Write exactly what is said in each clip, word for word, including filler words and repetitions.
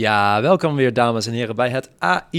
Ja, welkom weer dames en heren bij het A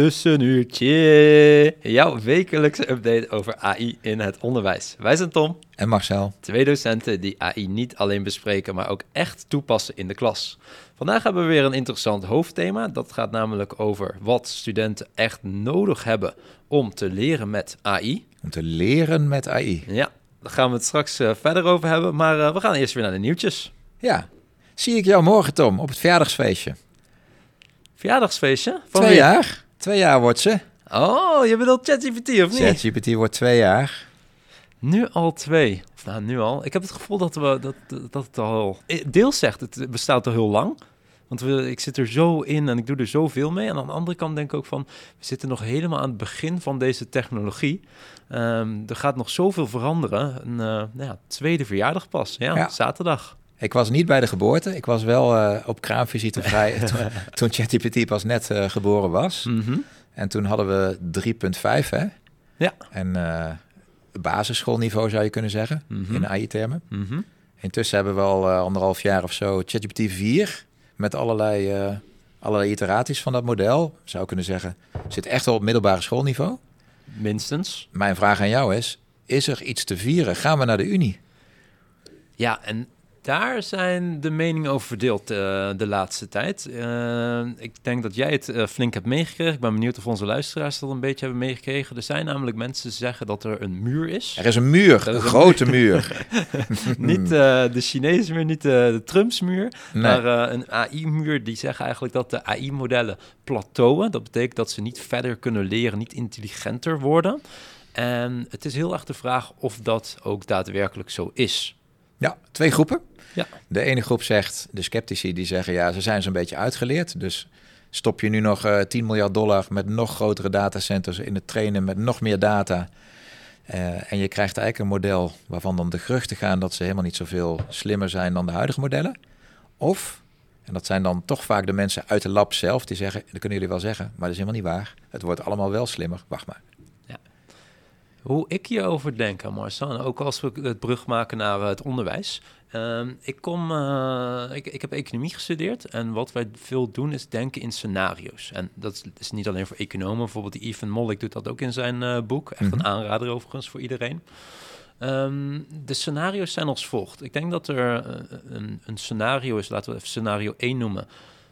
I-tussenuurtje. Jouw wekelijkse update over A I in het onderwijs. Wij zijn Tom en Marcel. Twee docenten die A I niet alleen bespreken, maar ook echt toepassen in de klas. Vandaag hebben we weer een interessant hoofdthema. Dat gaat namelijk over wat studenten echt nodig hebben om te leren met A I. Om te leren met A I. Ja, daar gaan we het straks uh, verder over hebben. Maar uh, we gaan eerst weer naar de nieuwtjes. Ja, zie ik jou morgen, Tom, op het verjaardagsfeestje. Verjaardagsfeestje? Van twee wie? jaar. Twee jaar wordt ze. Oh, je bedoelt ChatGPT of niet? ChatGPT wordt twee jaar. Nu al twee. Of nou, nu al. Ik heb het gevoel dat, we, dat, dat het al... Deels zegt, het bestaat al heel lang. Want we, ik zit er zo in en ik doe er zoveel mee. En aan de andere kant denk ik ook van... We zitten nog helemaal aan het begin van deze technologie. Um, er gaat nog zoveel veranderen. Een uh, nou ja, tweede verjaardag pas. Ja, ja, zaterdag. Ik was niet bij de geboorte. Ik was wel uh, op kraamvisite vrij toen, toen ChatGPT pas net uh, geboren was. Mm-hmm. En toen hadden we drie punt vijf, hè? Ja. En uh, basisschoolniveau zou je kunnen zeggen, mm-hmm. in A I-termen. Mm-hmm. Intussen hebben we al uh, anderhalf jaar of zo ChatGPT vier... met allerlei, uh, allerlei iteraties van dat model. Zou kunnen zeggen, zit echt wel op middelbare schoolniveau. Minstens. Mijn vraag aan jou is, is er iets te vieren? Gaan we naar de Unie? Ja, en daar zijn de meningen over verdeeld uh, de laatste tijd. Uh, ik denk dat jij het uh, flink hebt meegekregen. Ik ben benieuwd of onze luisteraars dat een beetje hebben meegekregen. Er zijn namelijk mensen die zeggen dat er een muur is. Er is een muur, er een, een grote muur. muur. Niet uh, de Chinese muur, niet uh, de Trumps muur, nee. maar uh, een A I-muur. Die zeggen eigenlijk dat de A I-modellen plateauen. Dat betekent dat ze niet verder kunnen leren, niet intelligenter worden. En het is heel erg de vraag of dat ook daadwerkelijk zo is. Ja, twee groepen. Ja. De ene groep zegt, de sceptici, die zeggen... ja, ze zijn zo'n beetje uitgeleerd. Dus stop je nu nog uh, tien miljard dollar met nog grotere datacenters... in het trainen met nog meer data. Uh, en je krijgt eigenlijk een model waarvan dan de geruchten gaan... dat ze helemaal niet zoveel slimmer zijn dan de huidige modellen. Of, en dat zijn dan toch vaak de mensen uit de lab zelf... die zeggen, dat kunnen jullie wel zeggen, maar dat is helemaal niet waar. Het wordt allemaal wel slimmer, wacht maar. Hoe ik hierover denk, Marcel, en ook als we het brug maken naar uh, het onderwijs. Uh, ik, kom, uh, ik, ik heb economie gestudeerd en wat wij veel doen is denken in scenario's. En dat is niet alleen voor economen, bijvoorbeeld die Ethan Mollick doet dat ook in zijn uh, boek. Echt mm-hmm. een aanrader overigens voor iedereen. Um, de scenario's zijn als volgt. Ik denk dat er uh, een, een scenario is, laten we even scenario één noemen.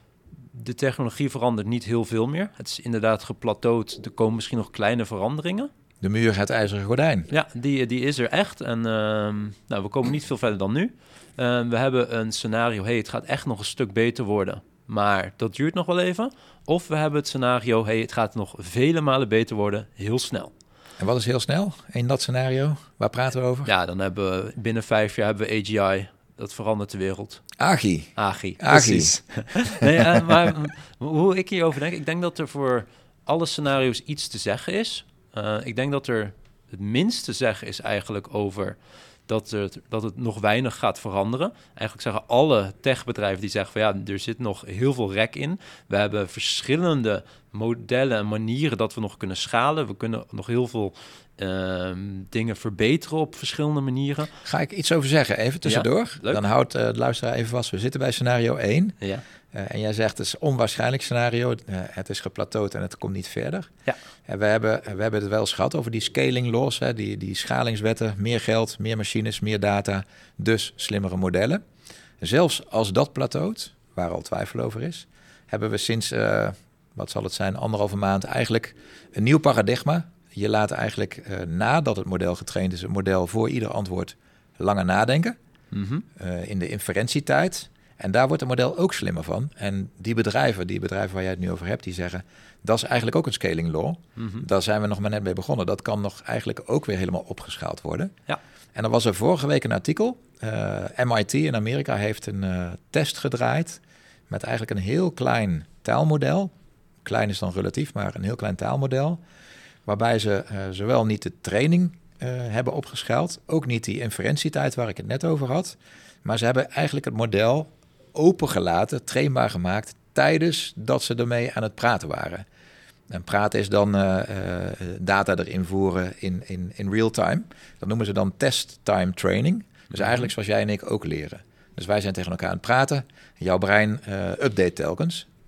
De technologie verandert niet heel veel meer. Het is inderdaad geplateauwd, er komen misschien nog kleine veranderingen. De muur, het ijzeren gordijn. Ja, die, die is er echt. En uh, nou, we komen niet veel verder dan nu. Uh, we hebben een scenario, hey, het gaat echt nog een stuk beter worden. Maar dat duurt nog wel even. Of we hebben het scenario, hey, het gaat nog vele malen beter worden, heel snel. En wat is heel snel in dat scenario? Waar praten we over? Ja, dan hebben we binnen vijf jaar hebben we A G I. Dat verandert de wereld. A G I. A G I, A G I. nee, uh, maar hoe ik hierover denk, ik denk dat er voor alle scenario's iets te zeggen is. Uh, ik denk dat er het minste te zeggen is eigenlijk over dat het, dat het nog weinig gaat veranderen. Eigenlijk zeggen alle techbedrijven die zeggen van ja, er zit nog heel veel rek in. We hebben verschillende modellen en manieren dat we nog kunnen schalen. We kunnen nog heel veel uh, dingen verbeteren op verschillende manieren. Ga ik iets over zeggen, even tussendoor. Ja, dan houdt uh, de luisteraar even vast. We zitten bij scenario één. Ja. Uh, en jij zegt het is een onwaarschijnlijk scenario. Uh, het is geplateauwd en het komt niet verder. Ja. En we hebben, we hebben het wel eens gehad over die scaling laws, hè, die, die schalingswetten. Meer geld, meer machines, meer data, dus slimmere modellen. Zelfs als dat plateauwt, waar al twijfel over is, hebben we sinds, uh, wat zal het zijn, anderhalve maand eigenlijk een nieuw paradigma. Je laat eigenlijk uh, nadat het model getraind is, het model voor ieder antwoord langer nadenken. Mm-hmm. Uh, in de inferentietijd. En daar wordt het model ook slimmer van. En die bedrijven, die bedrijven waar jij het nu over hebt, die zeggen, dat is eigenlijk ook een scaling law. Mm-hmm. Daar zijn we nog maar net mee begonnen. Dat kan nog eigenlijk ook weer helemaal opgeschaald worden. Ja. En dan was er vorige week een artikel. Uh, M I T in Amerika heeft een uh, test gedraaid met eigenlijk een heel klein taalmodel. Klein is dan relatief, maar een heel klein taalmodel. Waarbij ze uh, zowel niet de training uh, hebben opgeschaald, ook niet die inferentietijd waar ik het net over had. Maar ze hebben eigenlijk het model opengelaten, trainbaar gemaakt, tijdens dat ze ermee aan het praten waren. En praten is dan uh, uh, data erin voeren in, in, in real time. Dat noemen ze dan test time training. Dus eigenlijk zoals jij en ik ook leren. Dus wij zijn tegen elkaar aan het praten. Jouw brein uh, update telkens.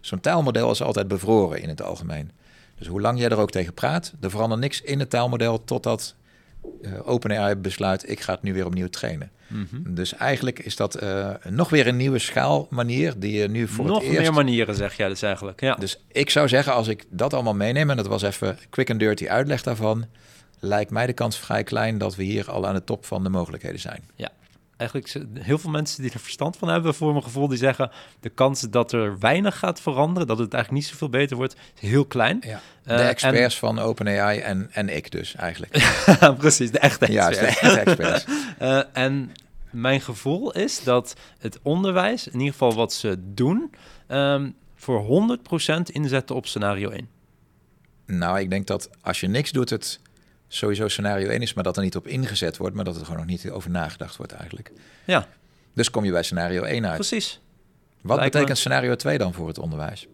zo'n taalmodel is altijd bevroren in het algemeen. Dus hoe lang jij er ook tegen praat, er verandert niks in het taalmodel totdat uh, OpenAI besluit, ik ga het nu weer opnieuw trainen. Mm-hmm. Dus eigenlijk is dat uh, nog weer een nieuwe schaalmanier die je nu voor nog het eerst... Nog meer manieren, zeg jij dus eigenlijk. Ja. Dus ik zou zeggen, als ik dat allemaal meeneem, en dat was even quick and dirty uitleg daarvan, lijkt mij de kans vrij klein dat we hier al aan de top van de mogelijkheden zijn. Ja. Eigenlijk heel veel mensen die er verstand van hebben, voor mijn gevoel, die zeggen de kans dat er weinig gaat veranderen, dat het eigenlijk niet zoveel beter wordt, is heel klein. Ja, de uh, experts en... van OpenAI en, en ik dus eigenlijk. Precies, de echte experts. Ja, de echte experts. uh, en mijn gevoel is dat het onderwijs, in ieder geval wat ze doen, um, voor honderd procent inzetten op scenario één. Nou, ik denk dat als je niks doet, het sowieso scenario één is, maar dat er niet op ingezet wordt, maar dat er gewoon nog niet over nagedacht wordt eigenlijk. Ja. Dus kom je bij scenario één uit. Precies. Wat Lijkt betekent me... scenario twee dan voor het onderwijs?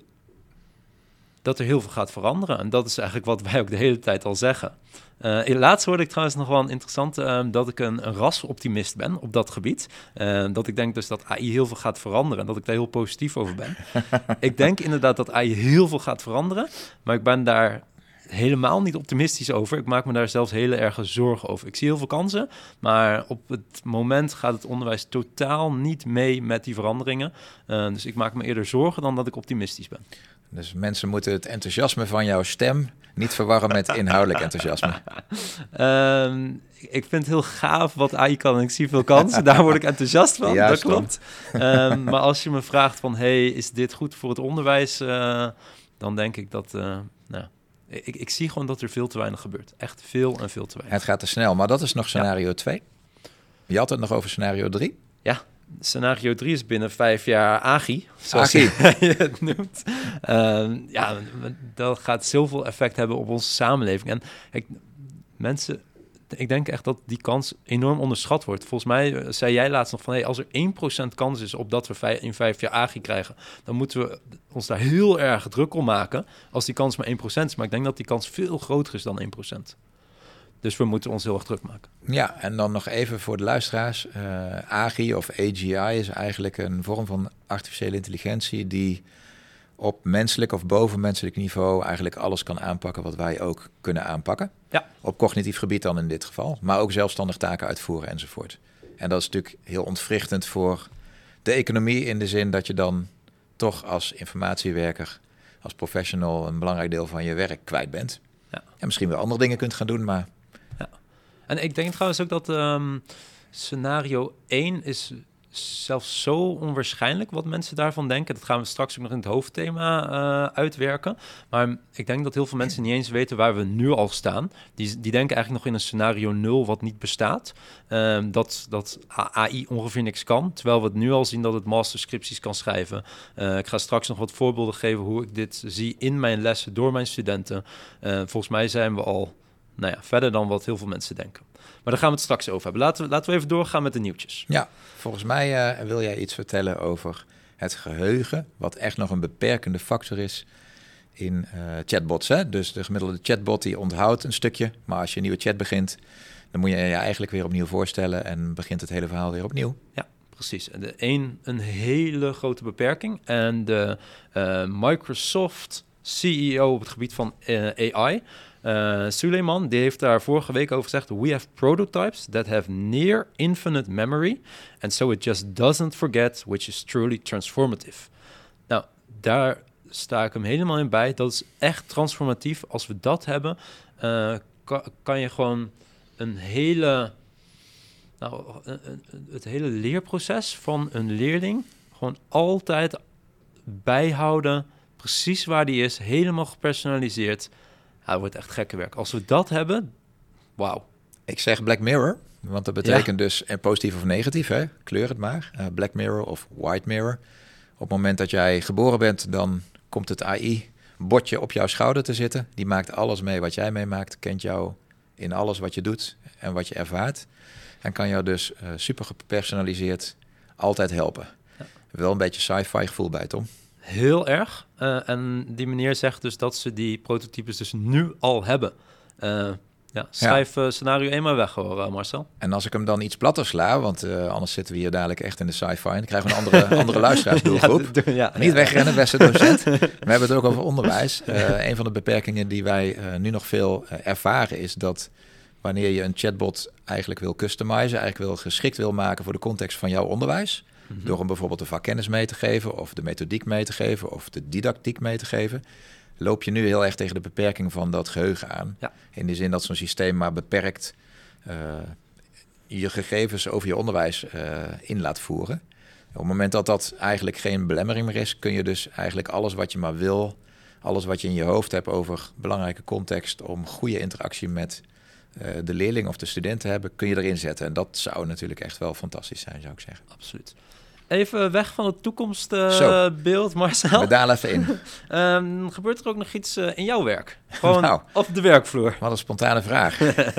Dat er heel veel gaat veranderen. En dat is eigenlijk wat wij ook de hele tijd al zeggen. Uh, laatst hoorde ik trouwens nog wel een interessant, uh, dat ik een, een rasoptimist ben op dat gebied. Uh, dat ik denk dus dat A I heel veel gaat veranderen en dat ik daar heel positief over ben. Ik denk inderdaad dat A I heel veel gaat veranderen, maar ik ben daar helemaal niet optimistisch over. Ik maak me daar zelfs hele erge zorgen over. Ik zie heel veel kansen, maar op het moment gaat het onderwijs totaal niet mee met die veranderingen. Uh, dus ik maak me eerder zorgen dan dat ik optimistisch ben. Dus mensen moeten het enthousiasme van jouw stem niet verwarren met inhoudelijk enthousiasme. Um, ik vind het heel gaaf wat A I kan en ik zie veel kansen. Daar word ik enthousiast van, ja, dat klopt. Um, maar als je me vraagt van, hey, is dit goed voor het onderwijs? Uh, dan denk ik dat... Uh, nou, ik, ik zie gewoon dat er veel te weinig gebeurt. Echt veel en veel te weinig. Het gaat te snel, maar dat is nog scenario twee. Ja. Je had het nog over scenario drie. Ja. Scenario drie is binnen vijf jaar A G I, zoals A G I. je het noemt. Uh, ja, dat gaat zoveel effect hebben op onze samenleving. En ik, mensen, ik denk echt dat die kans enorm onderschat wordt. Volgens mij zei jij laatst nog van, hey, als er één procent kans is op dat we vijf, in vijf jaar A G I krijgen, dan moeten we ons daar heel erg druk om maken als die kans maar één procent is. Maar ik denk dat die kans veel groter is dan één procent. Dus we moeten ons heel erg druk maken. Ja, en dan nog even voor de luisteraars. Uh, A G I of A G I is eigenlijk een vorm van artificiële intelligentie die op menselijk of bovenmenselijk niveau eigenlijk alles kan aanpakken wat wij ook kunnen aanpakken. Ja. Op cognitief gebied dan in dit geval, maar ook zelfstandig taken uitvoeren enzovoort. En dat is natuurlijk heel ontwrichtend voor de economie in de zin dat je dan toch als informatiewerker, als professional een belangrijk deel van je werk kwijt bent. Ja. En misschien wel andere dingen kunt gaan doen, maar... En ik denk trouwens ook dat um, scenario één is zelfs zo onwaarschijnlijk wat mensen daarvan denken. Dat gaan we straks ook nog in het hoofdthema uh, uitwerken. Maar ik denk dat heel veel mensen niet eens weten waar we nu al staan. Die, die denken eigenlijk nog in een scenario nul wat niet bestaat. Um, dat, dat A I ongeveer niks kan. Terwijl we het nu al zien dat het masterscripties kan schrijven. Uh, ik ga straks nog wat voorbeelden geven hoe ik dit zie in mijn lessen door mijn studenten. Uh, volgens mij zijn we al... Nou ja, verder dan wat heel veel mensen denken. Maar daar gaan we het straks over hebben. Laten we, laten we even doorgaan met de nieuwtjes. Ja, volgens mij uh, wil jij iets vertellen over het geheugen, wat echt nog een beperkende factor is in uh, chatbots. Hè? Dus de gemiddelde chatbot die onthoudt een stukje, maar als je een nieuwe chat begint, dan moet je je eigenlijk weer opnieuw voorstellen en begint het hele verhaal weer opnieuw. Ja, precies. De een, een hele grote beperking. En de uh, Microsoft C E O op het gebied van uh, A I... Uh, Suleiman, die heeft daar vorige week over gezegd: we have prototypes that have near infinite memory, and so it just doesn't forget, which is truly transformative. Nou, daar sta ik hem helemaal in bij. Dat is echt transformatief. Als we dat hebben, uh, kan, kan je gewoon een hele, nou, een, een, het hele leerproces van een leerling gewoon altijd bijhouden, precies waar die is, helemaal gepersonaliseerd. Ja, dat wordt echt gekke werk. Als we dat hebben, wauw. Ik zeg Black Mirror, want dat betekent ja. dus en positief of negatief, hè? Kleur het maar. Uh, Black Mirror of White Mirror. Op het moment dat jij geboren bent, dan komt het A I-botje op jouw schouder te zitten. Die maakt alles mee wat jij meemaakt, kent jou in alles wat je doet en wat je ervaart. En kan jou dus uh, super gepersonaliseerd altijd helpen. Ja. Wel een beetje sci-fi gevoel bij, Tom. Heel erg. Uh, en die meneer zegt dus dat ze die prototypes dus nu al hebben. Uh, Ja, schrijf ja. Uh, scenario één maar weg hoor, uh, Marcel. En als ik hem dan iets platter sla, want uh, anders zitten we hier dadelijk echt in de sci-fi. En dan krijgen we een andere, andere luisteraarsdoelgroep. Ja, do, ja, Niet ja, wegrennen, beste docent. We hebben het ook over onderwijs. Uh, een van de beperkingen die wij uh, nu nog veel uh, ervaren is dat wanneer je een chatbot eigenlijk wil customizen, eigenlijk wil geschikt wil maken voor de context van jouw onderwijs, mm-hmm. door hem bijvoorbeeld de vakkennis mee te geven of de methodiek mee te geven of de didactiek mee te geven, loop je nu heel erg tegen de beperking van dat geheugen aan. Ja. In de zin dat zo'n systeem maar beperkt uh, je gegevens over je onderwijs uh, in laat voeren. Op het moment dat dat eigenlijk geen belemmering meer is, kun je dus eigenlijk alles wat je maar wil, alles wat je in je hoofd hebt over belangrijke context om goede interactie met uh, de leerling of de student te hebben, kun je erin zetten. En dat zou natuurlijk echt wel fantastisch zijn, zou ik zeggen. Absoluut. Even weg van het toekomstbeeld, uh, Marcel. We dalen even in. um, gebeurt er ook nog iets uh, in jouw werk? Gewoon nou, op de werkvloer. Wat een spontane vraag.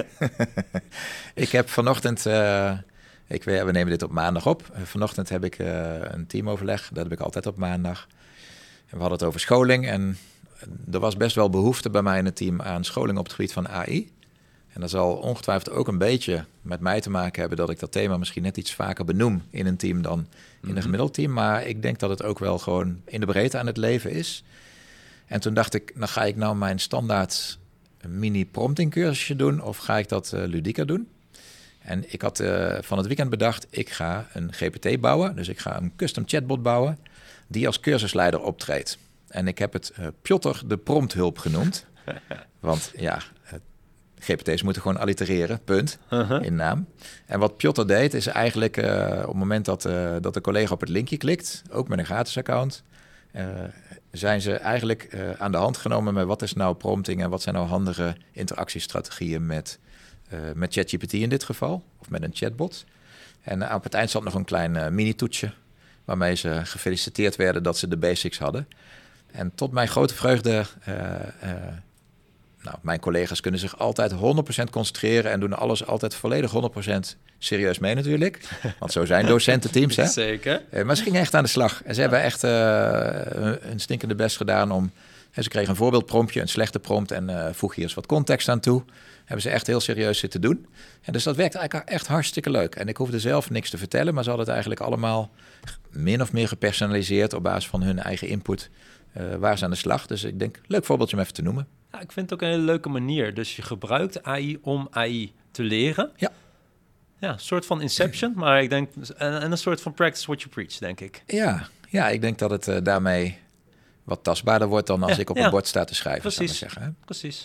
Ik heb vanochtend, uh, ik, we nemen dit op maandag op. Uh, vanochtend heb ik uh, een teamoverleg, dat heb ik altijd op maandag. En we hadden het over scholing en er was best wel behoefte bij mij in het team aan scholing op het gebied van A I. En dat zal ongetwijfeld ook een beetje met mij te maken hebben dat ik dat thema misschien net iets vaker benoem in een team dan in een gemiddeld team. Maar ik denk dat het ook wel gewoon in de breedte aan het leven is. En toen dacht ik, nou ga ik nou mijn standaard mini-prompting cursusje doen of ga ik dat uh, ludieker doen? En ik had uh, van het weekend bedacht, ik ga een G P T bouwen. Dus ik ga een custom chatbot bouwen die als cursusleider optreedt. En ik heb het uh, Piotr de prompthulp genoemd. Want ja, G P T's moeten gewoon allitereren, punt, uh-huh. in naam. En wat Piotr deed is eigenlijk uh, op het moment dat, uh, dat de collega op het linkje klikt, ook met een gratis account, uh, zijn ze eigenlijk uh, aan de hand genomen met wat is nou prompting en wat zijn nou handige interactiestrategieën met, uh, met ChatGPT in dit geval, of met een chatbot. En uh, op het eind zat nog een klein uh, mini-toetsje waarmee ze gefeliciteerd werden dat ze de basics hadden. En tot mijn grote vreugde, uh, uh, nou, mijn collega's kunnen zich altijd honderd procent concentreren en doen alles altijd volledig honderd procent serieus mee natuurlijk. Want zo zijn docententeams, hè? Zeker. Uh, maar ze gingen echt aan de slag. En ze ja. hebben echt uh, een stinkende best gedaan om... En ze kregen een voorbeeldpromptje, een slechte prompt en uh, voeg hier eens wat context aan toe. Hebben ze echt heel serieus zitten doen. En dus dat werkt eigenlijk echt hartstikke leuk. En ik hoefde zelf niks te vertellen, maar ze hadden het eigenlijk allemaal min of meer gepersonaliseerd op basis van hun eigen input. Uh, waar ze aan de slag. Dus ik denk, leuk voorbeeldje om even te noemen. Ja, ik vind het ook een hele leuke manier. Dus je gebruikt A I om A I te leren. Ja. Ja, een soort van inception, maar ik denk... En, en een soort van practice what you preach, denk ik. Ja, ja ik denk dat het uh, daarmee wat tastbaarder wordt dan als ja, ik op ja. een bord sta te schrijven. Precies, zou ik zeggen, hè? Precies.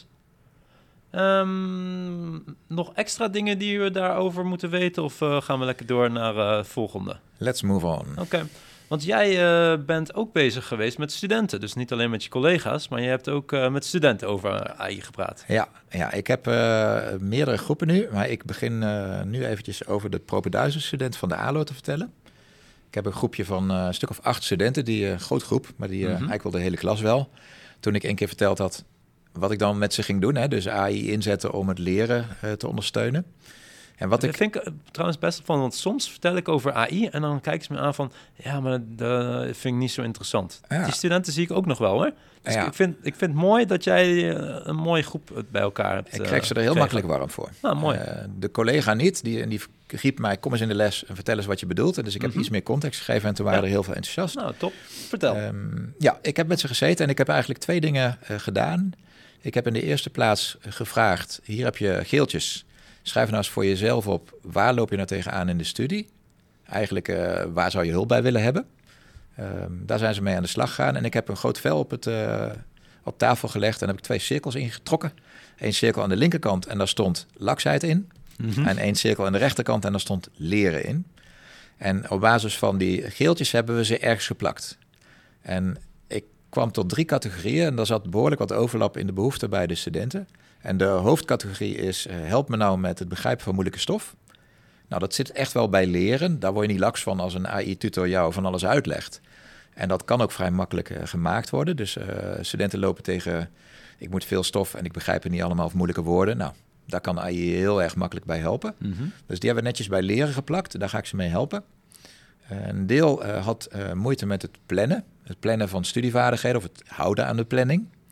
Um, nog extra dingen die we daarover moeten weten? Of uh, gaan we lekker door naar uh, het volgende? Let's move on. Oké. Okay. Want jij uh, bent ook bezig geweest met studenten. Dus niet alleen met je collega's, maar je hebt ook uh, met studenten over A I gepraat. Ja, ja ik heb uh, meerdere groepen nu. Maar ik begin uh, nu eventjes over de propenduizen student van de A L O te vertellen. Ik heb een groepje van uh, een stuk of acht studenten, die een uh, groot groep, maar die uh, mm-hmm. eigenlijk wel de hele klas wel. Toen ik een keer verteld had wat ik dan met ze ging doen, hè, dus A I inzetten om het leren uh, te ondersteunen. En wat dat ik vind ik trouwens best van, want soms vertel ik over A I en dan kijken ze me aan van, ja, maar dat vind ik niet zo interessant. Ja. Die studenten zie ik ook nog wel, hoor. Dus ja. ik, vind, ik vind het mooi dat jij een mooie groep bij elkaar hebt. Ik krijg ze er heel uh, makkelijk warm voor. Nou, mooi. Uh, de collega niet, die, die riep mij, kom eens in de les en vertel eens wat je bedoelt. En dus ik heb mm-hmm. iets meer context gegeven en toen waren ja. er heel veel enthousiast. Nou, top. Vertel. Um, ja, ik heb met ze gezeten en ik heb eigenlijk twee dingen uh, gedaan. Ik heb in de eerste plaats gevraagd, hier heb je geeltjes. Schrijf nou eens voor jezelf op, waar loop je nou tegenaan in de studie? Eigenlijk, uh, waar zou je hulp bij willen hebben? Um, daar zijn ze mee aan de slag gegaan. En ik heb een groot vel op, het, uh, op tafel gelegd en heb ik twee cirkels ingetrokken. Eén cirkel aan de linkerkant en daar stond laksheid in. Mm-hmm. En één cirkel aan de rechterkant en daar stond leren in. En op basis van die geeltjes hebben we ze ergens geplakt. En ik kwam tot drie categorieën en daar zat behoorlijk wat overlap in de behoeften bij de studenten. En de hoofdcategorie is, uh, help me nou met het begrijpen van moeilijke stof. Nou, dat zit echt wel bij leren. Daar word je niet laks van als een A I-tutor jou van alles uitlegt. En dat kan ook vrij makkelijk uh, gemaakt worden. Dus uh, studenten lopen tegen, ik moet veel stof en ik begrijp het niet allemaal of moeilijke woorden. Nou, daar kan A I heel erg makkelijk bij helpen. Mm-hmm. Dus die hebben we netjes bij leren geplakt. Daar ga ik ze mee helpen. Uh, een deel uh, had uh, moeite met het plannen. Het plannen van studievaardigheden of het houden aan de planning.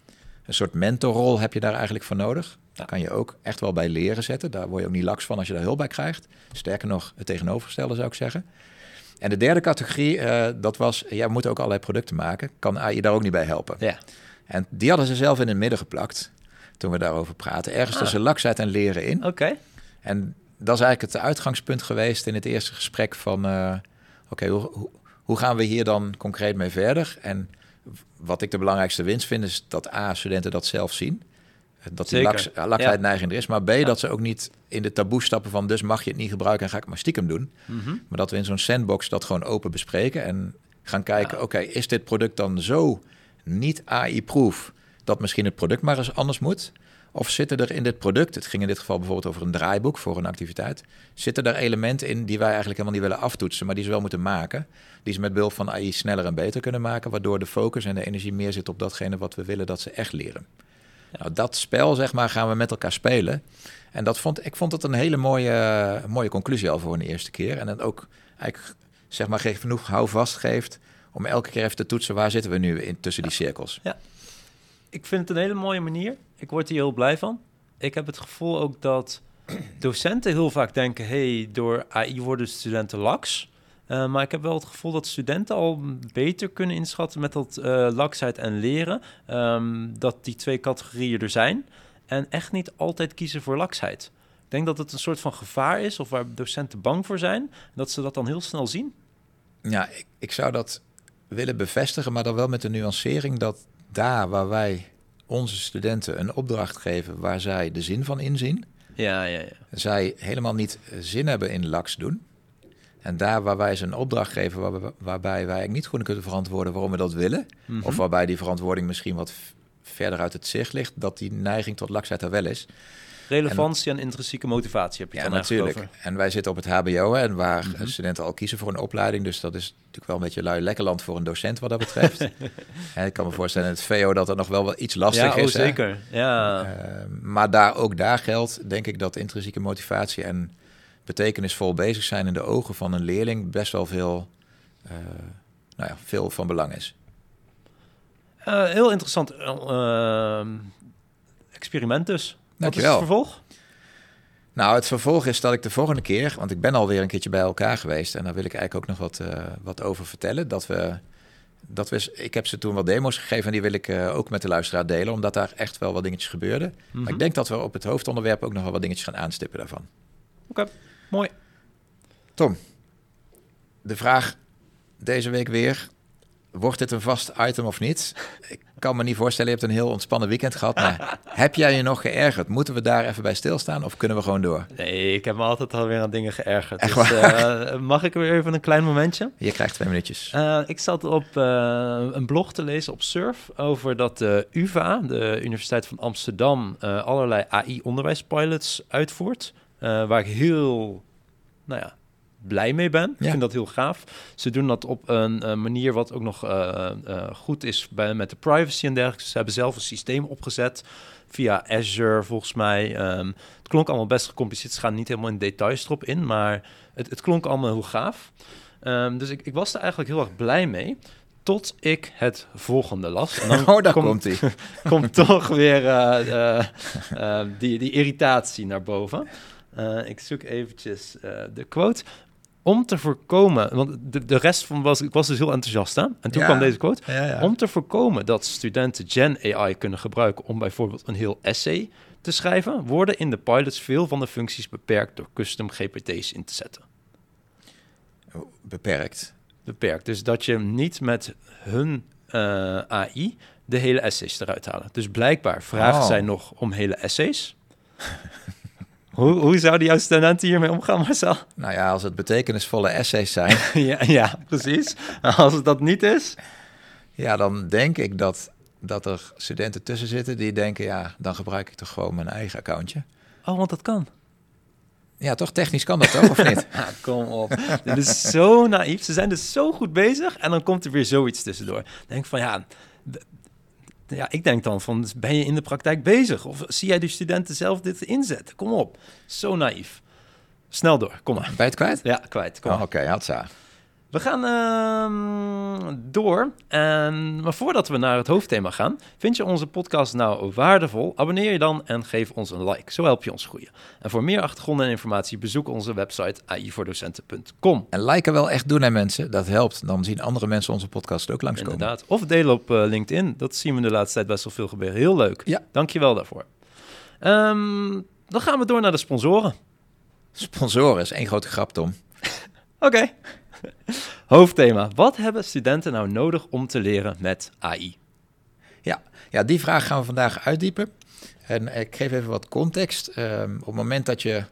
Een soort mentorrol heb je daar eigenlijk voor nodig. Daar kan je ook echt wel bij leren zetten. Daar word je ook niet laks van als je daar hulp bij krijgt. Sterker nog, het tegenovergestelde zou ik zeggen. En de derde categorie, uh, dat was... ja, we moeten ook allerlei producten maken. Kan A I daar ook niet bij helpen? Ja. En die hadden ze zelf in het midden geplakt toen we daarover praten. Ergens ah. tussen laksheid en leren in. Oké. Okay. En dat is eigenlijk het uitgangspunt geweest in het eerste gesprek van... Uh, oké, okay, hoe, hoe, hoe gaan we hier dan concreet mee verder? En wat ik de belangrijkste winst vind is dat A, studenten dat zelf zien. Dat die laks, laksheid ja. neiging er is. Maar B, ja. dat ze ook niet in de taboe stappen van... dus mag je het niet gebruiken en ga ik maar stiekem doen. Mm-hmm. Maar dat we in zo'n sandbox dat gewoon open bespreken... en gaan kijken, ja. oké, okay, is dit product dan zo niet A I-proof... dat misschien het product maar eens anders moet? Of zitten er in dit product... het ging in dit geval bijvoorbeeld over een draaiboek voor een activiteit... zitten er elementen in die wij eigenlijk helemaal niet willen aftoetsen... maar die ze wel moeten maken... die ze met behulp van A I sneller en beter kunnen maken... waardoor de focus en de energie meer zit op datgene wat we willen dat ze echt leren. Ja. Nou, dat spel, zeg maar, gaan we met elkaar spelen. En dat vond, ik vond het een hele mooie, mooie conclusie al voor een eerste keer. En dan ook eigenlijk, zeg maar, genoeg houvast geeft... om elke keer even te toetsen... waar zitten we nu in tussen die cirkels. Ja. Ik vind het een hele mooie manier. Ik word hier heel blij van. Ik heb het gevoel ook dat docenten heel vaak denken... hey, door A I worden studenten laks... Uh, maar ik heb wel het gevoel dat studenten al beter kunnen inschatten met dat uh, laksheid en leren. Um, dat die twee categorieën er zijn. En echt niet altijd kiezen voor laksheid. Ik denk dat het een soort van gevaar is of waar docenten bang voor zijn. Dat ze dat dan heel snel zien. Ja, ik, ik zou dat willen bevestigen, maar dan wel met de nuancering dat daar waar wij onze studenten een opdracht geven waar zij de zin van inzien. Ja, ja, ja. Zij helemaal niet zin hebben in laks doen. En daar waar wij ze een opdracht geven... Waar we, waarbij wij niet goed kunnen verantwoorden waarom we dat willen... Mm-hmm. of waarbij die verantwoording misschien wat f- verder uit het zicht ligt... dat die neiging tot laksheid er wel is. Relevantie en, en intrinsieke motivatie heb je ja, dan natuurlijk. Over. En wij zitten op het hbo en waar mm-hmm. studenten al kiezen voor een opleiding... dus dat is natuurlijk wel een beetje lui lekkerland voor een docent wat dat betreft. En ik kan me voorstellen in het V O dat er nog wel wat iets lastig ja, is. Ja, oh, zeker. Ja. Uh, maar daar, ook daar geldt, denk ik, dat intrinsieke motivatie... en betekenisvol bezig zijn in de ogen van een leerling best wel veel, uh, nou ja, veel van belang is. Uh, heel interessant uh, experiment dus. Wat is het vervolg? Nou, het vervolg is dat ik de volgende keer, want ik ben alweer een keertje bij elkaar geweest en daar wil ik eigenlijk ook nog wat, uh, wat over vertellen. Dat we, dat we, ik heb ze toen wat demo's gegeven en die wil ik uh, ook met de luisteraar delen, omdat daar echt wel wat dingetjes gebeurden. Mm-hmm. Maar ik denk dat we op het hoofdonderwerp ook nog wel wat dingetjes gaan aanstippen daarvan. Oké. Okay. Mooi. Tom, de vraag deze week weer. Wordt dit een vast item of niet? Ik kan me niet voorstellen, je hebt een heel ontspannen weekend gehad. Maar heb jij je nog geërgerd? Moeten we daar even bij stilstaan of kunnen we gewoon door? Nee, ik heb me altijd alweer aan dingen geërgerd. Echt dus, waar? Uh, mag ik weer even een klein momentje? Je krijgt twee minuutjes. Uh, ik zat op uh, een blog te lezen op Surf over dat de U vA, de Universiteit van Amsterdam, uh, allerlei A I-onderwijspilots uitvoert. Uh, waar ik heel... nou ja, blij mee ben. Ik ja. vind dat heel gaaf. Ze doen dat op een uh, manier wat ook nog uh, uh, goed is bij, met de privacy en dergelijke. Ze hebben zelf een systeem opgezet via Azure, volgens mij. Um, het klonk allemaal best gecompliceerd. Ze gaan niet helemaal in details erop in, maar het, het klonk allemaal heel gaaf. Um, dus ik, ik was er eigenlijk heel erg blij mee. Tot ik het volgende las. En dan oh, daar komt hij. Komt toch weer uh, uh, uh, die, die irritatie naar boven. Uh, ik zoek eventjes uh, de quote. Om te voorkomen, want de, de rest van was, ik was dus heel enthousiast, hè? En toen ja. kwam deze quote. Ja, ja. Om te voorkomen dat studenten Gen A I kunnen gebruiken om bijvoorbeeld een heel essay te schrijven, worden in de pilots veel van de functies beperkt door custom G P T's in te zetten. Beperkt? Beperkt. Dus dat je niet met hun uh, A I de hele essays eruit halen. Dus blijkbaar vragen oh. zij nog om hele essays. Hoe, hoe zouden jouw studenten hiermee omgaan, Marcel? Nou ja, als het betekenisvolle essays zijn... ja, ja, precies. Als het dat niet is... Ja, dan denk ik dat, dat er studenten tussen zitten die denken... ja, dan gebruik ik toch gewoon mijn eigen accountje. Oh, want dat kan. Ja, toch? Technisch kan dat toch, of niet? Ja, kom op. Dit is zo naïef. Ze zijn dus zo goed bezig en dan komt er weer zoiets tussendoor. Dan denk ik van, ja... Ja, ik denk dan van, ben je in de praktijk bezig? Of zie jij de studenten zelf dit inzetten? Kom op. Zo naïef. Snel door, kom maar. Ben je het kwijt? Ja, kwijt. Kom oh, Oké, okay, hadza. We gaan uh, door. En, maar voordat we naar het hoofdthema gaan, vind je onze podcast nou waardevol? Abonneer je dan en geef ons een like. Zo help je ons groeien. En voor meer achtergronden en informatie bezoek onze website a i voor docenten punt com. En liken wel echt doen, hè mensen. Dat helpt. Dan zien andere mensen onze podcast ook langskomen. Inderdaad. Of delen op uh, LinkedIn. Dat zien we de laatste tijd best wel veel gebeuren. Heel leuk. Ja. Dank je wel daarvoor. Um, dan gaan we door naar de sponsoren. Sponsoren is één grote grap, Tom. Oké. Okay. Hoofdthema. Wat hebben studenten nou nodig om te leren met A I? Ja, ja die vraag gaan we vandaag uitdiepen. En ik geef even wat context. Um, op het moment dat je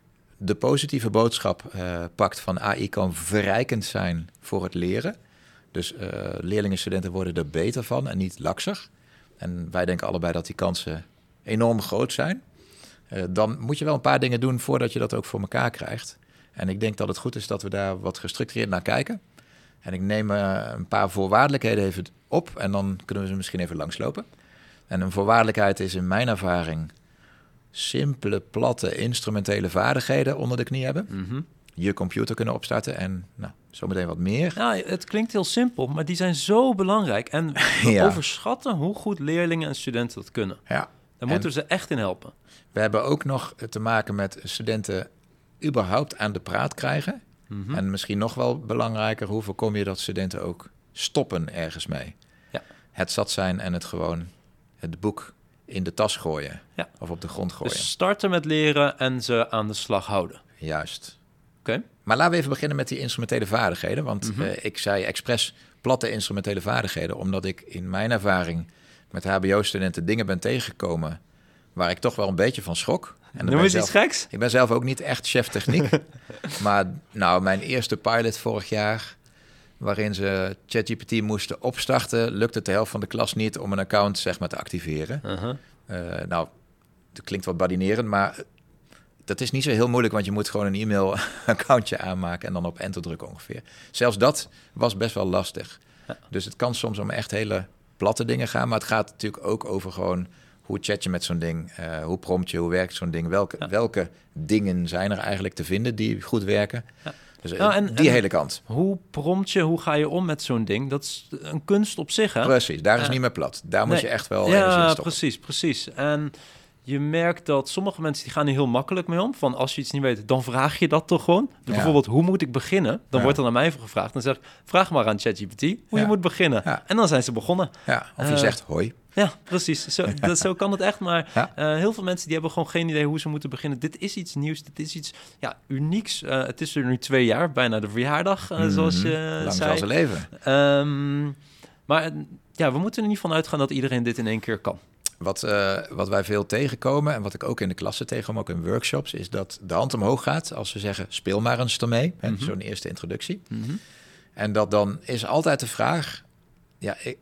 de positieve boodschap uh, pakt van A I kan verrijkend zijn voor het leren. Dus uh, leerlingen en studenten worden er beter van en niet lakser. En wij denken allebei dat die kansen enorm groot zijn. Uh, dan moet je wel een paar dingen doen voordat je dat ook voor elkaar krijgt. En ik denk dat het goed is dat we daar wat gestructureerd naar kijken. En ik neem uh, een paar voorwaardelijkheden even op en dan kunnen we ze misschien even langslopen. En een voorwaardelijkheid is in mijn ervaring simpele, platte, instrumentele vaardigheden onder de knie hebben. Mm-hmm. Je computer kunnen opstarten en nou, zometeen wat meer. Ja, het klinkt heel simpel, maar die zijn zo belangrijk. En we ja. overschatten hoe goed leerlingen en studenten dat kunnen. Ja. Daar moeten we ze echt in helpen. We hebben ook nog te maken met studenten überhaupt aan de praat krijgen. Mm-hmm. En misschien nog wel belangrijker, hoe voorkom je dat studenten ook stoppen ergens mee? Ja. Het zat zijn en het gewoon het boek in de tas gooien ja. of op de grond gooien. Dus starten met leren en ze aan de slag houden. Juist. Oké. Okay. Maar laten we even beginnen met die instrumentele vaardigheden. Want Mm-hmm. uh, ik zei expres platte instrumentele vaardigheden, omdat ik in mijn ervaring met H B O-studenten dingen ben tegengekomen waar ik toch wel een beetje van schrok. En Noem eens iets geks. Ik ben zelf ook niet echt chef techniek. Maar nou, mijn eerste pilot vorig jaar, waarin ze ChatGPT moesten opstarten, lukte het de helft van de klas niet om een account zeg maar te activeren. Uh-huh. Uh, nou, dat klinkt wat badinerend, maar dat is niet zo heel moeilijk, want je moet gewoon een e-mail-accountje aanmaken en dan op enter drukken ongeveer. Zelfs dat was best wel lastig. Ja. Dus het kan soms om echt hele platte dingen gaan, maar het gaat natuurlijk ook over gewoon hoe chat je met zo'n ding, uh, hoe prompt je, hoe werkt zo'n ding, welke, ja. welke dingen zijn er eigenlijk te vinden die goed werken. Ja. Dus nou, en, die en hele kant. Hoe prompt je, hoe ga je om met zo'n ding? Dat is een kunst op zich, hè? Precies, daar is uh, niet meer plat. Daar nee. moet je echt wel ja, energie in stoppen. precies, precies. En je merkt dat sommige mensen die gaan er heel makkelijk mee om. Van als je iets niet weet, dan vraag je dat toch gewoon. Dus ja. bijvoorbeeld, hoe moet ik beginnen? Dan ja. wordt er naar mij gevraagd. Dan zeg ik, vraag maar aan ChatGPT hoe ja. je moet beginnen. Ja. En dan zijn ze begonnen. Ja, of je uh, zegt hoi. Ja, precies. Zo, ja. dat, zo kan het echt. Maar ja. uh, heel veel mensen die hebben gewoon geen idee hoe ze moeten beginnen. Dit is iets nieuws. Dit is iets ja, unieks. Uh, het is er nu twee jaar, bijna de verjaardag, uh, mm-hmm. zoals je Lang zei. zal ze leven. Um, maar ja, we moeten er niet van uitgaan dat iedereen dit in één keer kan. Wat, uh, wat wij veel tegenkomen en wat ik ook in de klasse tegenkom, ook in workshops, is dat de hand omhoog gaat als ze zeggen, speel maar eens ermee. Mm-hmm. Zo'n eerste introductie. Mm-hmm. En dat dan is altijd de vraag, ja, ik,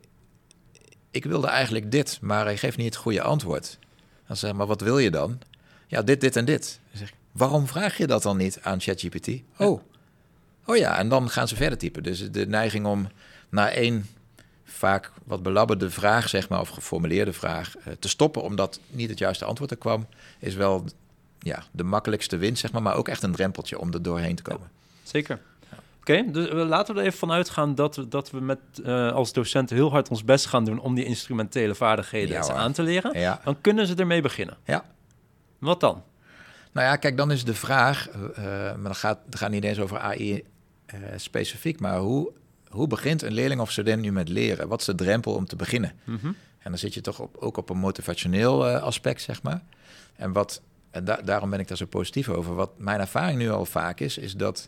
ik wilde eigenlijk dit, maar hij geeft niet het goede antwoord. Dan zeg ik, maar wat wil je dan? Ja, dit, dit en dit. Dan zeg ik, waarom vraag je dat dan niet aan ChatGPT? Ja. Oh. oh ja, en dan gaan ze verder typen. Dus de neiging om naar één vaak wat belabberde vraag, zeg maar, of geformuleerde vraag, uh, te stoppen omdat niet het juiste antwoord er kwam, is wel ja, de makkelijkste winst, zeg maar, maar ook echt een drempeltje om er doorheen te komen. Ja, zeker. Ja. Oké, okay, dus laten we er even van uitgaan dat we, dat we met, uh, als docenten heel hard ons best gaan doen om die instrumentele vaardigheden ja, aan te leren. Ja. Dan kunnen ze ermee beginnen. Ja. Wat dan? Nou ja, kijk, dan is de vraag, uh, maar dat gaat, dat gaat niet eens over A I uh, specifiek, maar hoe Hoe begint een leerling of student nu met leren? Wat is de drempel om te beginnen? Mm-hmm. En dan zit je toch op, ook op een motivationeel uh, aspect, zeg maar. En, wat, en da- daarom ben ik daar zo positief over. Wat mijn ervaring nu al vaak is, is dat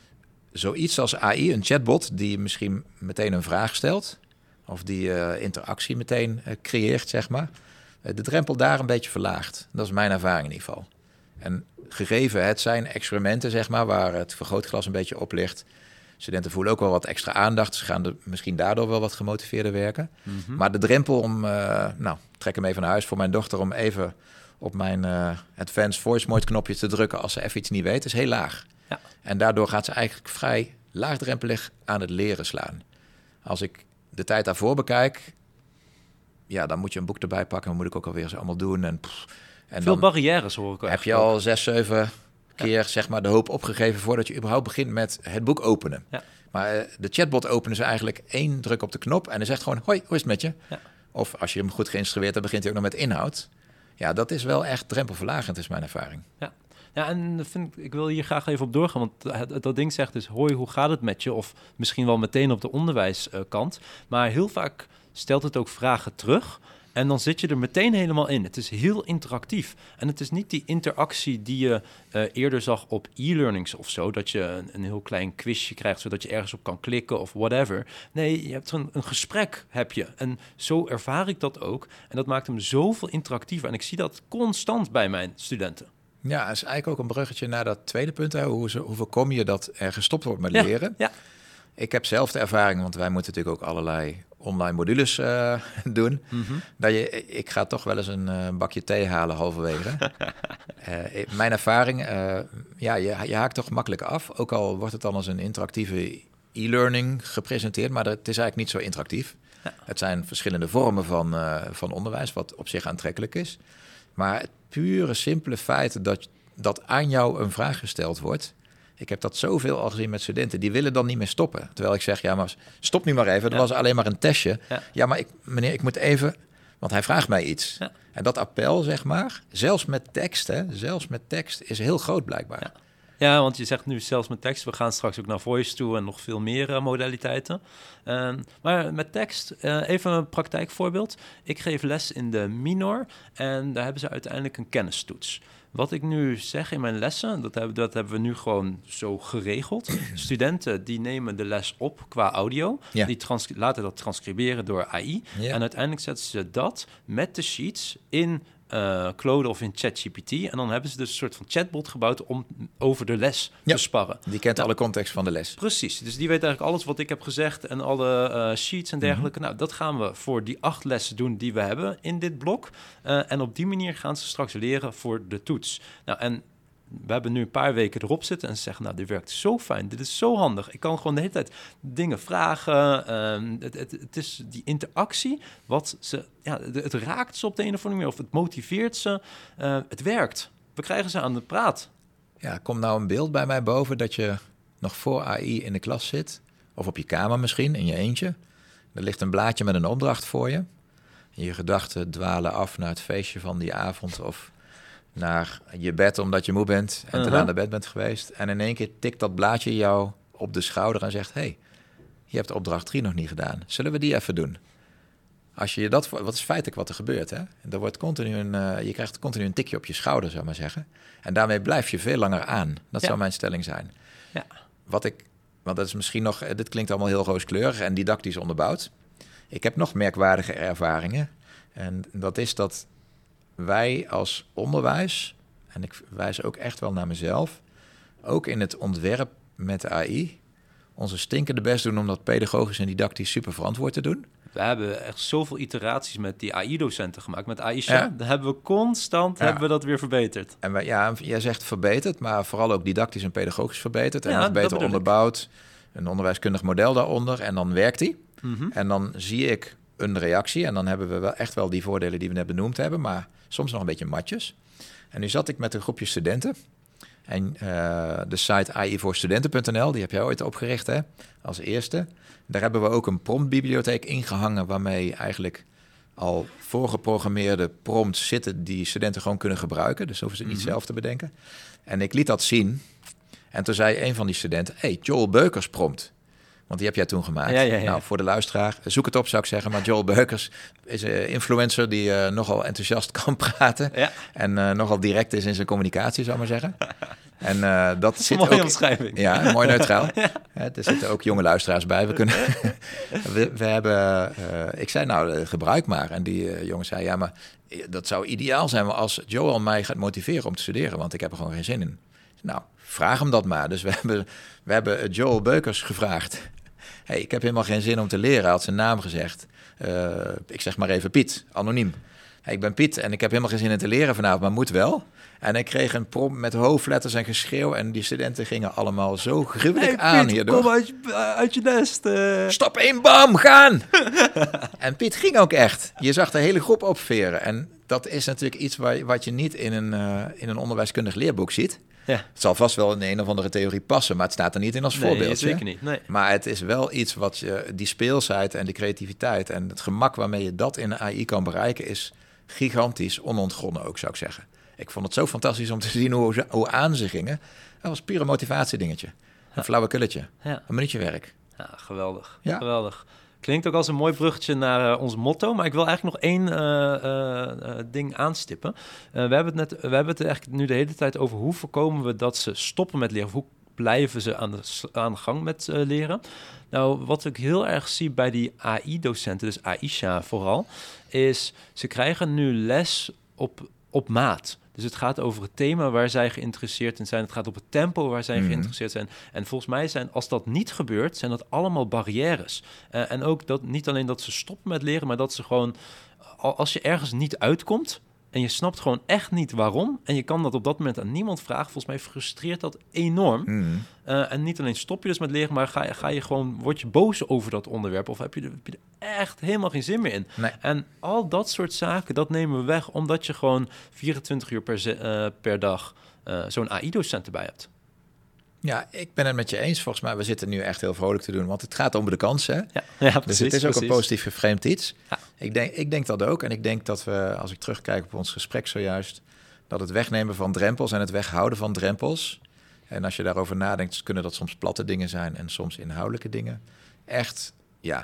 zoiets als A I, een chatbot die misschien meteen een vraag stelt, of die uh, interactie meteen uh, creëert, zeg maar, uh, de drempel daar een beetje verlaagt. Dat is mijn ervaring in ieder geval. En gegeven, het zijn experimenten, zeg maar, waar het vergrootglas een beetje op ligt. Studenten voelen ook wel wat extra aandacht. Ze gaan er misschien daardoor wel wat gemotiveerder werken. Mm-hmm. Maar de drempel om, uh, nou, trek hem even naar huis voor mijn dochter, om even op mijn uh, Advanced Voice Mode knopje te drukken als ze even iets niet weet, is heel laag. Ja. En daardoor gaat ze eigenlijk vrij laagdrempelig aan het leren slaan. Als ik de tijd daarvoor bekijk, ja, dan moet je een boek erbij pakken. Dan moet ik ook alweer eens allemaal doen. En, pff, en Veel dan barrières hoor ik. heb je al zes, zeven keer, ja, zeg maar, de hoop opgegeven voordat je überhaupt begint met het boek openen. Ja. Maar uh, de chatbot openen ze eigenlijk één druk op de knop en hij zegt gewoon, hoi, hoe is het met je? Ja. Of als je hem goed geïnstrueerd hebt, begint hij ook nog met inhoud. Ja, dat is wel echt drempelverlagend, is mijn ervaring. Ja. Ja, en vind ik, ik wil hier graag even op doorgaan, want het, dat ding zegt dus, hoi, hoe gaat het met je? Of misschien wel meteen op de onderwijskant. Maar heel vaak stelt het ook vragen terug en dan zit je er meteen helemaal in. Het is heel interactief. En het is niet die interactie die je uh, eerder zag op e-learnings of zo, dat je een, een heel klein quizje krijgt, zodat je ergens op kan klikken of whatever. Nee, je hebt een, een gesprek, heb je. En zo ervaar ik dat ook. En dat maakt hem zoveel interactiever. En ik zie dat constant bij mijn studenten. Ja, dat is eigenlijk ook een bruggetje naar dat tweede punt. Hè. Hoe, hoe voorkom je dat er gestopt wordt met ja, leren? Ja. Ik heb zelf de ervaring, want wij moeten natuurlijk ook allerlei online modules uh, doen. Mm-hmm. Dat je, ik ga toch wel eens een uh, bakje thee halen halverwege. uh, mijn ervaring, uh, ja, je, je haakt toch makkelijk af. Ook al wordt het dan als een interactieve e-learning gepresenteerd, maar dat, het is eigenlijk niet zo interactief. Ja. Het zijn verschillende vormen van, uh, van onderwijs, wat op zich aantrekkelijk is. Maar het pure, simpele feit dat, dat aan jou een vraag gesteld wordt. Ik heb dat zoveel al gezien met studenten. Die willen dan niet meer stoppen. Terwijl ik zeg, ja, maar stop nu maar even. Dat ja. was alleen maar een testje. Ja, ja maar ik, meneer, ik moet even... Want hij vraagt mij iets. Ja. En dat appel, zeg maar, zelfs met tekst, hè, zelfs met tekst, is heel groot blijkbaar. Ja. Ja, want je zegt nu zelfs met tekst. We gaan straks ook naar voice toe en nog veel meer uh, modaliteiten. Uh, maar met tekst, uh, even een praktijkvoorbeeld. Ik geef les in de minor en daar hebben ze uiteindelijk een kennistoets. Wat ik nu zeg in mijn lessen, dat hebben, dat hebben we nu gewoon zo geregeld. Studenten die nemen de les op qua audio. Ja. Die trans- laten dat transcriberen door A I. Ja. En uiteindelijk zetten ze dat met de sheets in uh, Claude of in ChatGPT. En dan hebben ze dus een soort van chatbot gebouwd om over de les ja. te sparren. Die kent nou, alle context van de les. Precies. Dus die weet eigenlijk alles wat ik heb gezegd en alle uh, sheets en dergelijke. Mm-hmm. Nou, dat gaan we voor die acht lessen doen die we hebben in dit blok. Uh, en op die manier gaan ze straks leren voor de toets. Nou, en we hebben nu een paar weken erop zitten en ze zeggen, nou, dit werkt zo fijn, dit is zo handig. Ik kan gewoon de hele tijd dingen vragen. Um, het, het, het is die interactie, wat ze, ja, het, het raakt ze op de een of andere manier, of het motiveert ze. Uh, het werkt. We krijgen ze aan de praat. Ja, komt nou een beeld bij mij boven dat je nog voor A I in de klas zit, of op je kamer misschien, in je eentje. Er ligt een blaadje met een opdracht voor je. Je gedachten dwalen af naar het feestje van die avond of naar je bed omdat je moe bent en uh-huh. te laat naar bed bent geweest. En in één keer tikt dat blaadje jou op de schouder en zegt, hey, je hebt opdracht drie nog niet gedaan. Zullen we die even doen? Als je dat, wat is feitelijk wat er gebeurt, hè? Er wordt continu een, uh, je krijgt continu een tikje op je schouder, zou maar zeggen. En daarmee blijf je veel langer aan. Dat ja. zou mijn stelling zijn. Ja. Wat ik, want dat is misschien nog, dit klinkt allemaal heel rooskleurig en didactisch onderbouwd. Ik heb nog merkwaardige ervaringen. En dat is dat wij als onderwijs, en ik wijs ook echt wel naar mezelf, ook in het ontwerp met A I, onze stinkende best doen om dat pedagogisch en didactisch super verantwoord te doen. We hebben echt zoveel iteraties met die A I-docenten gemaakt. Met Aisha, ja. Daar hebben we constant ja. hebben we dat weer verbeterd. En wij, ja, jij zegt verbeterd, maar vooral ook didactisch en pedagogisch verbeterd. En ja, nog beter onderbouwd. Een onderwijskundig model daaronder. En dan werkt die. Mm-hmm. En dan zie ik een reactie. En dan hebben we wel echt wel die voordelen die we net benoemd hebben. Maar soms nog een beetje matjes. En nu zat ik met een groepje studenten. En uh, de site A I voor studenten punt n l, die heb jij ooit opgericht, hè, als eerste. Daar hebben we ook een promptbibliotheek ingehangen, waarmee eigenlijk al voorgeprogrammeerde prompts zitten die studenten gewoon kunnen gebruiken. Dus hoeven ze niet mm-hmm. zelf te bedenken. En ik liet dat zien. En toen zei een van die studenten, hey, Joel Beukers prompt. Want die heb jij toen gemaakt. Ja, ja, ja. Nou, voor de luisteraar, zoek het op zou ik zeggen. Maar Joel Beukers is een influencer die uh, nogal enthousiast kan praten. Ja. En uh, nogal direct is in zijn communicatie, zou ik maar zeggen. En uh, dat, dat zit een mooie ook, omschrijving. Ja, mooi neutraal. Ja. Er zitten ook jonge luisteraars bij. We kunnen, we, we hebben, uh, ik zei nou, gebruik maar. En die uh, jongen zei, ja, maar dat zou ideaal zijn als Joel mij gaat motiveren om te studeren. Want ik heb er gewoon geen zin in. Nou, vraag hem dat maar. Dus we hebben, we hebben Joel Beukers gevraagd. Hey, ik heb helemaal geen zin om te leren. Hij had zijn naam gezegd. Uh, ik zeg maar even Piet, anoniem. Hey, ik ben Piet en ik heb helemaal geen zin in te leren vanavond, maar moet wel. En ik kreeg een prompt met hoofdletters en geschreeuw. En die studenten gingen allemaal zo gruwelijk hey, aan Piet, hierdoor. Kom uit je, uit je nest. Uh... Stap één, bam, gaan! En Piet ging ook echt. Je zag de hele groep opveren. En dat is natuurlijk iets waar, wat je niet in een, uh, in een onderwijskundig leerboek ziet. Ja. Het zal vast wel in een of andere theorie passen, maar het staat er niet in als nee, voorbeeldje. Zeker niet. Nee. Maar het is wel iets wat je, die speelsheid en de creativiteit en het gemak waarmee je dat in de A I kan bereiken, is gigantisch, onontgonnen ook, zou ik zeggen. Ik vond het zo fantastisch om te zien hoe, ze, hoe aan ze gingen. Dat was puur een motivatiedingetje. Een ja. flauwekulletje. Ja. Een minuutje werk. Ja, geweldig. Ja. Geweldig. Klinkt ook als een mooi bruggetje naar uh, ons motto. Maar ik wil eigenlijk nog één uh, uh, uh, ding aanstippen. Uh, we hebben het net, we hebben het eigenlijk nu de hele tijd over hoe voorkomen we dat ze stoppen met leren. Of hoe blijven ze aan de, aan de gang met uh, leren. Nou, wat ik heel erg zie bij die A I-docenten, dus Aisha vooral, is ze krijgen nu les op, op maat. Dus het gaat over het thema waar zij geïnteresseerd in zijn. Het gaat op het tempo waar zij mm-hmm. geïnteresseerd zijn. En volgens mij zijn, als dat niet gebeurt, zijn dat allemaal barrières. Uh, en ook dat niet alleen dat ze stoppen met leren, maar dat ze gewoon, als je ergens niet uitkomt en je snapt gewoon echt niet waarom, en je kan dat op dat moment aan niemand vragen, volgens mij frustreert dat enorm. Mm. Uh, en niet alleen stop je dus met leren, maar ga je, ga je gewoon, word je boos over dat onderwerp, of heb je, er, heb je er echt helemaal geen zin meer in. Nee. En al dat soort zaken, dat nemen we weg, omdat je gewoon vierentwintig uur per, uh, per dag uh, zo'n A I-docent erbij hebt. Ja, ik ben het met je eens. Volgens mij, we zitten nu echt heel vrolijk te doen, want het gaat om de kansen. Ja, ja, precies, dus het is ook precies. een positief geframed iets. Ja. Ik denk, ik denk dat ook. En ik denk dat we, als ik terugkijk op ons gesprek zojuist, dat het wegnemen van drempels en het weghouden van drempels, en als je daarover nadenkt, kunnen dat soms platte dingen zijn en soms inhoudelijke dingen, echt, ja,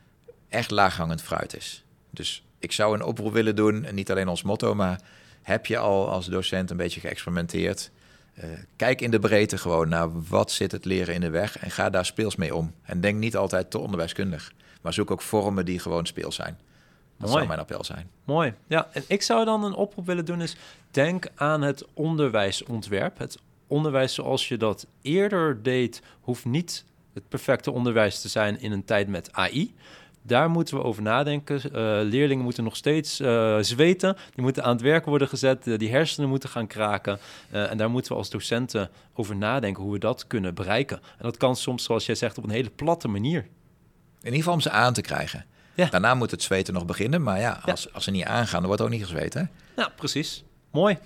echt laaghangend fruit is. Dus ik zou een oproep willen doen, en niet alleen ons motto, maar heb je al als docent een beetje geëxperimenteerd? Uh, kijk in de breedte gewoon naar wat zit het leren in de weg en ga daar speels mee om. En denk niet altijd te onderwijskundig, maar zoek ook vormen die gewoon speels zijn. Dat Mooi. zou mijn appel zijn. Mooi. Ja, en ik zou dan een oproep willen doen is, denk aan het onderwijsontwerp. Het onderwijs zoals je dat eerder deed, hoeft niet het perfecte onderwijs te zijn in een tijd met A I. Daar moeten we over nadenken. Uh, leerlingen moeten nog steeds uh, zweten. Die moeten aan het werk worden gezet. Uh, die hersenen moeten gaan kraken. Uh, en daar moeten we als docenten over nadenken hoe we dat kunnen bereiken. En dat kan soms, zoals jij zegt, op een hele platte manier. In ieder geval om ze aan te krijgen. Ja. Daarna moet het zweten nog beginnen. Maar ja, als, ja. als ze niet aangaan, dan wordt ook niet gezweten. Ja, precies. Mooi.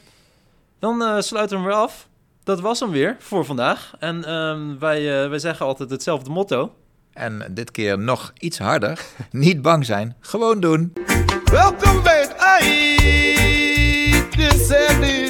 Dan uh, sluiten we hem weer af. Dat was hem weer voor vandaag. En uh, wij, uh, wij zeggen altijd hetzelfde motto. En dit keer nog iets harder. Niet bang zijn, gewoon doen. Welkom bij het A I.